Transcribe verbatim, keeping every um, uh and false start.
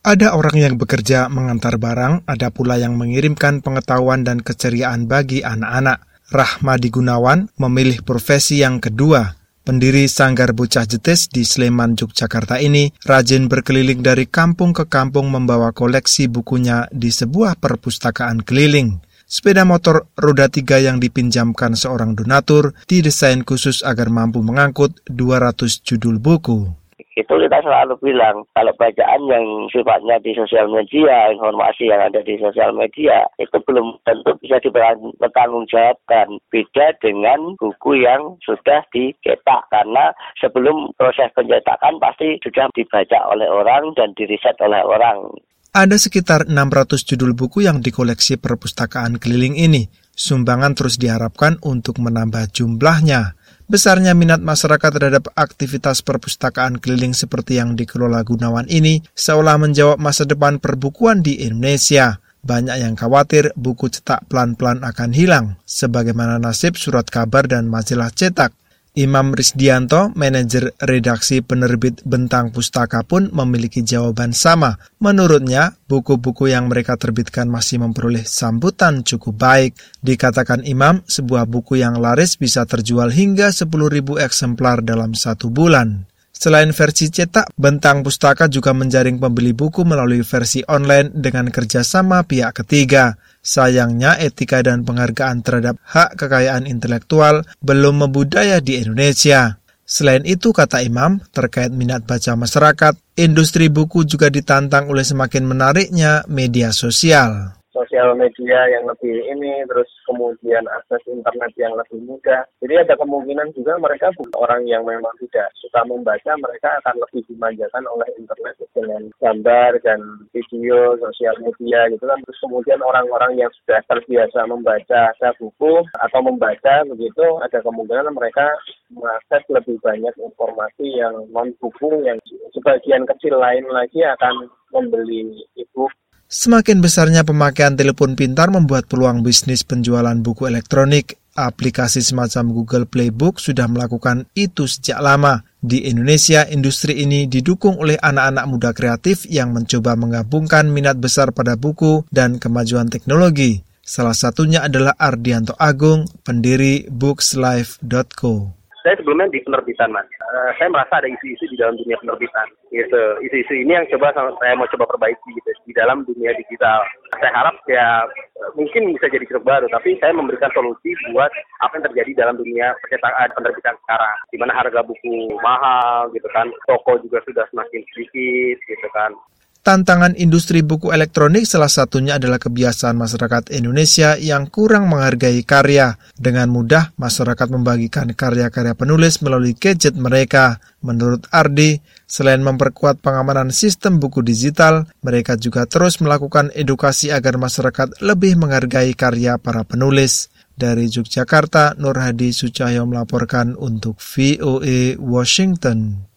Ada orang yang bekerja mengantar barang, ada pula yang mengirimkan pengetahuan dan keceriaan bagi anak-anak. Rahmadi Gunawan memilih profesi yang kedua. Pendiri Sanggar Bocah Jetis di Sleman, Yogyakarta ini rajin berkeliling dari kampung ke kampung membawa koleksi bukunya di sebuah perpustakaan keliling. Sepeda motor roda tiga yang dipinjamkan seorang donatur didesain khusus agar mampu mengangkut dua ratus judul buku. Itu kita selalu bilang, kalau bacaan yang sifatnya di sosial media, informasi yang ada di sosial media, itu belum tentu bisa dipertanggungjawabkan. Beda dengan buku yang sudah dicetak, karena sebelum proses pencetakan pasti sudah dibaca oleh orang dan diriset oleh orang. Ada sekitar enam ratus judul buku yang dikoleksi perpustakaan keliling ini. Sumbangan terus diharapkan untuk menambah jumlahnya. Besarnya minat masyarakat terhadap aktivitas perpustakaan keliling seperti yang dikelola Gunawan ini seolah menjawab masa depan perbukuan di Indonesia. Banyak yang khawatir buku cetak pelan-pelan akan hilang, sebagaimana nasib surat kabar dan majalah cetak. Imam Risdianto, manajer redaksi penerbit Bentang Pustaka pun memiliki jawaban sama. Menurutnya, buku-buku yang mereka terbitkan masih memperoleh sambutan cukup baik. Dikatakan Imam, sebuah buku yang laris bisa terjual hingga sepuluh ribu eksemplar dalam satu bulan. Selain versi cetak, Bentang Pustaka juga menjaring pembeli buku melalui versi online dengan kerjasama pihak ketiga. Sayangnya, etika dan penghargaan terhadap hak kekayaan intelektual belum membudaya di Indonesia. Selain itu, kata Imam, terkait minat baca masyarakat, industri buku juga ditantang oleh semakin menariknya media sosial. Sosial media yang lebih ini, terus kemudian akses internet yang lebih mudah. Jadi ada kemungkinan juga mereka bukan orang yang memang tidak suka membaca, mereka akan lebih dimanjakan oleh internet dengan gambar dan video, sosial media gitu kan. Terus kemudian orang-orang yang sudah terbiasa membaca buku atau membaca begitu, ada kemungkinan mereka mengakses lebih banyak informasi yang non-buku, yang sebagian kecil lain lagi akan membeli e-book. Semakin besarnya pemakaian telepon pintar membuat peluang bisnis penjualan buku elektronik. Aplikasi semacam Google Play Book sudah melakukan itu sejak lama. Di Indonesia, industri ini didukung oleh anak-anak muda kreatif yang mencoba menggabungkan minat besar pada buku dan kemajuan teknologi. Salah satunya adalah Ardianto Agung, pendiri books life dot co. Saya sebelumnya di penerbitan, Mas. Uh, saya merasa ada isu-isu di dalam dunia penerbitan. Gitu. Isu-isu ini yang coba saya mau coba perbaiki gitu, di dalam dunia digital. Saya harap ya mungkin bisa jadi ceruk baru, tapi saya memberikan solusi buat apa yang terjadi dalam dunia percetakan penerbitan sekarang. Di mana harga buku mahal gitu kan, toko juga sudah semakin sedikit gitu kan. Tantangan industri buku elektronik salah satunya adalah kebiasaan masyarakat Indonesia yang kurang menghargai karya. Dengan mudah, masyarakat membagikan karya-karya penulis melalui gadget mereka. Menurut Ardi, selain memperkuat pengamanan sistem buku digital, mereka juga terus melakukan edukasi agar masyarakat lebih menghargai karya para penulis. Dari Yogyakarta, Nur Hadi Sucahyo melaporkan untuk V O A Washington.